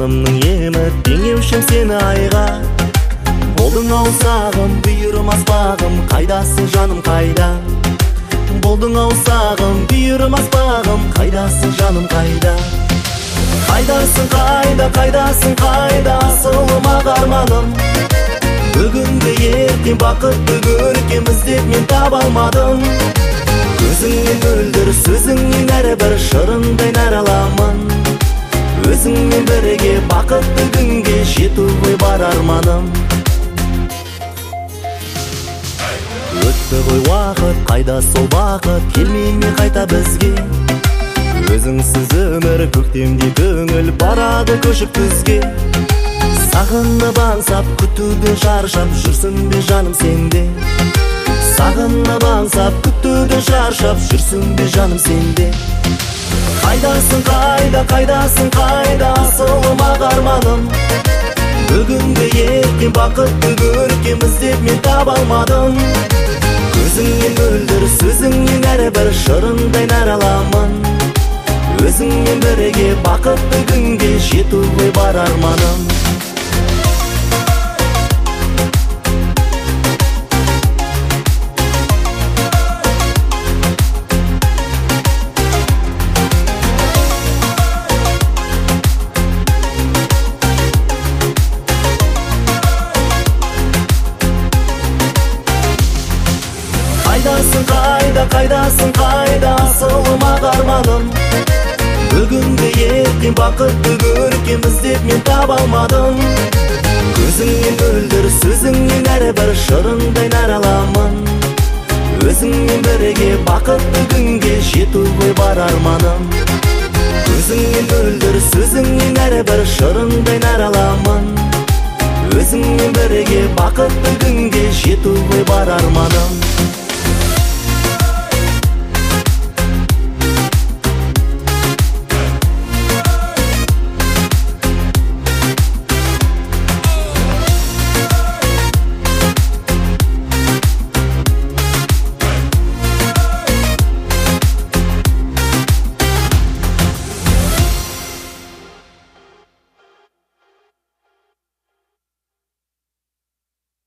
жанымның емі, теңеушім сені айға. Болдың ау сағым, бұйырмас бағым, қайдасың жаным қайда? Болдың ау сағым, бұйырмас бағым, қайдасың жаным қайда? Қайдасың қайда, қайдасың қайда, асылым ағарманым. Бүгінгі ертең бақытты көркем іздеп мен таба алмадым. Өзіңмен мөлдір сөзіңнен әрбір шырындай нәр аламын. Өзіңмен бірге бақытты күнге жету ғой бар арманым. Өтті ғой уақыт, қайда сол бақыт, келмей ме қайта бізге? Өзіңсіз өмір көктемде көңіл барады көшіп күзге. Сағынып аңсап күтуді шаршап жүрсің бе жаным сенде? Сағынып аңсап күтуді шаршап жүрсің бе жаным сенде? Қайдасың қайда, қайдасың қайда, асылым ағарманым. Бүгінгі ертең бақытты көркем іздеп мен таба алмадым. Өзіңмен мөлдір сөзіңнен әрбір шырындай нәр аламын. Өзіңмен бірге бақытты күнге жету ғой бар арманым. Қайдасың қайда, қайдасың қайда, асылым ағарманым. Бүгінгі ертең бақытты көркем іздеп мен таба алмадым. Өзіңмен мөлдір сөзіңнен әрбір шырындай нәр аламын. Өзіңмен бірге бақытты күнге жету ғой бар арманым. Өзіңмен мөлдір сөзіңнен әрбір шырындай нәр аламын. Өзіңмен бірге бақытты күнге жету ғой бар арманым.